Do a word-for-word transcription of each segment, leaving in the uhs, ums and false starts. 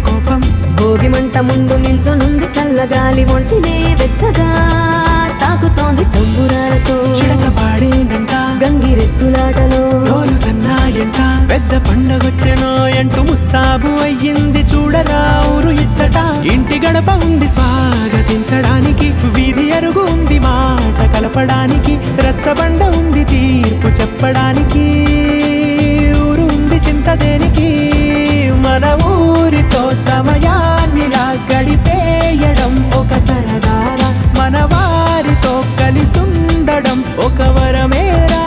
కోపం భోగి మంట ముందు నిల్చొనుంది చల్లగాలి ఒంటినే వెచ్చగా తాకుతోంది తంబురాలతో చిడక పాడేనంట గంగిరెద్దులాటలో రోజు సన్నాయంట పెద్ద పండగొచ్చెనో ఎంటూ ముస్తాబు అయ్యింది చూడరా ఊరు ఇచ్చట ఇంటి గడప ఉంది స్వాగతించడానికి వీధి అరుగు ఉంది మాట కలపడానికి రచ్చబండ ఉంది తీర్పు చెప్పడానికి ఊరు ఉంది చింత దేనికి మన ఊరితో సమయాన్నిలా గడిపేయడం ఒక సరదారా మన వారితో కలిసుండడం ఒక వరమేరా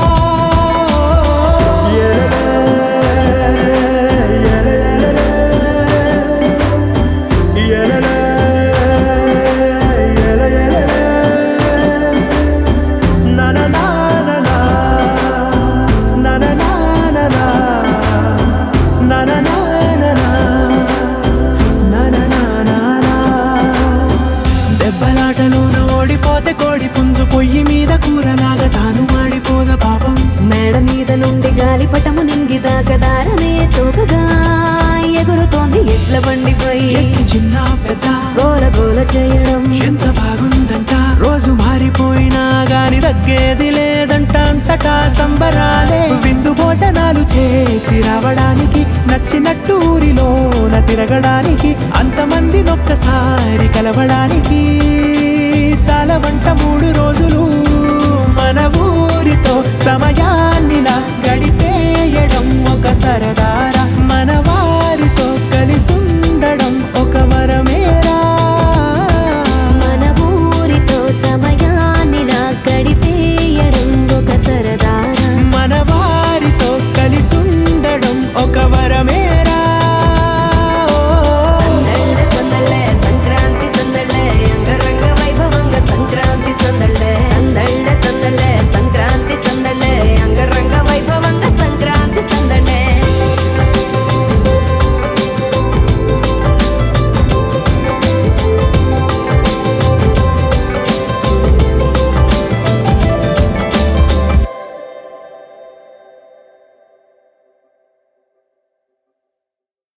దెబ్బలాటలోన ఓడిపోతే కోడి పుంజు పొయ్యి మీద కూరలాగా తాను మాడిపోద పాపం మేడ మీద నుండి గాలిపటము నింగిదాకా దారమే తోకగా ఎగురుతోంది ఎడ్ల బండిపై ఎక్కి చిన్న పెద్ద గోల గోల చేయడం ఎంత బాగుందంట రోజు మారిపోయినా గాని తగ్గేది లేదంట అంతటా సంబరాలే విందు భోజనాలు చేసి రావడానికి నచ్చినట్టు ఊరిలోన తిరగడానికి అంతమంది ఒక్కసారి కలవడానికి చాలా వంట మూడు రోజులు మన ఊరితో సమయాన్నిలా గడిపేయడం ఒక సరదా